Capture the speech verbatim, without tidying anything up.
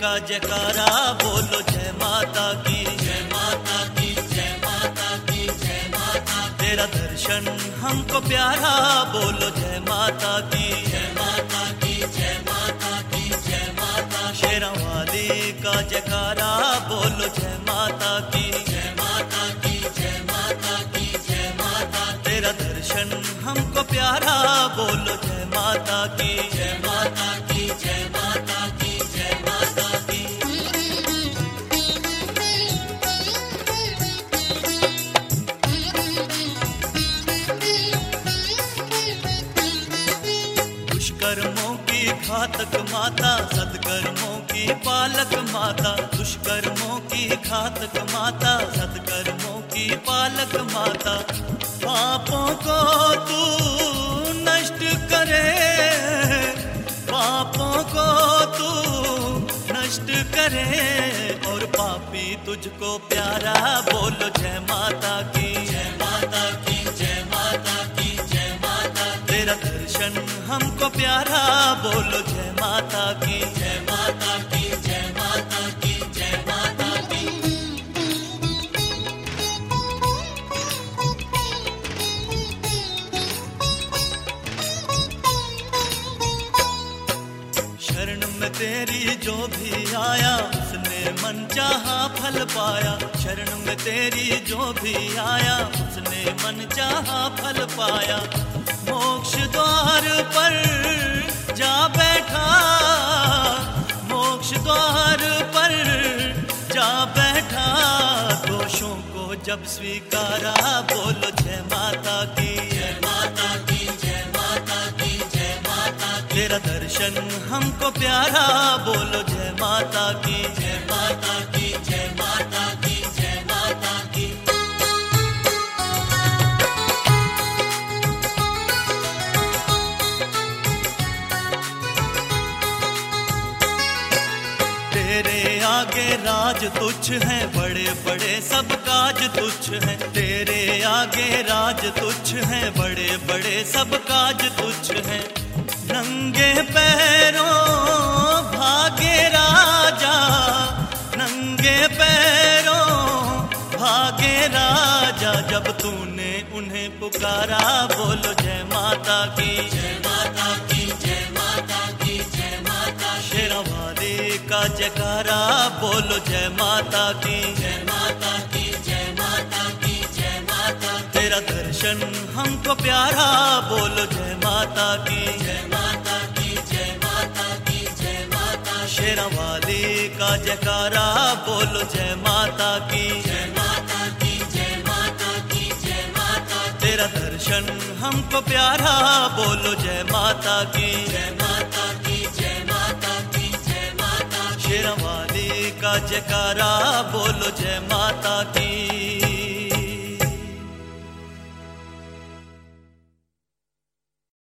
का जयकारा बोलो जय माता की, जय माता की, जय माता की, जय माता की। तेरा दर्शन हमको प्यारा बोलो जय माता की, जय माता की, जय माता की, जय माता की। शेरा वाली का जयकारा बोलो जय माता की, जय माता की, जय माता की, जय माता की। तेरा दर्शन हमको प्यारा बोलो जय माता की, जय माता की, जय माता की, जय माता की। दुष्कर्मों की घातक माता, सत्कर्मों की पालक माता, दुष्कर्मों की घातक माता, सत्कर्मों की पालक माता। पापों को तू नष्ट करे, पापों को तू नष्ट करे, और पापी तुझको प्यारा बोलो जय माता की, जय माता की, जय माता की, जय माता की। तेरा दर्शन हमको प्यारा बोलो जय माता की, जय माता की, जय माता की, जय माता की। शरण में तेरी जो भी आया उसने मन चाहा फल पाया, शरण में तेरी जो भी आया उसने मन चाहा फल पाया। मोक्ष द्वार पर जा बैठा, मोक्ष द्वार पर जा बैठा, दोषों को जब स्वीकारा बोलो जय माता की, जय माता की, जय माता की, जय माता की। तेरा दर्शन हमको प्यारा बोलो जय माता की, जय माता की, जय माता की, जय माता की। तेरे आगे राज तुच्छ है, बड़े बड़े सब काज तुच्छ है, तेरे आगे राज तुच्छ है, बड़े बड़े सब काज तुच्छ है। नंगे पैरों भागे राजा, नंगे पैरों भागे राजा, जब तूने उन्हें पुकारा बोलो जय माता की, जय माता की, जय माता की, जय माता की। शेरा वाली का जयकारा बोलो जय माता की, जय माता की, जय माता की, जय माता की। तेरा दर्शन हमको प्यारा बोलो जय माता की, जय माता की, जय माता की, जय माता की। शेरा वाली का जयकारा बोलो जय माता की, जय माता की, जय माता की, जय माता की। तेरा दर्शन हमको प्यारा बोलो जय माता की, जय माता की, जय माता की, जय माता की। शेरा वाली का जयकारा बोलो जय माता की।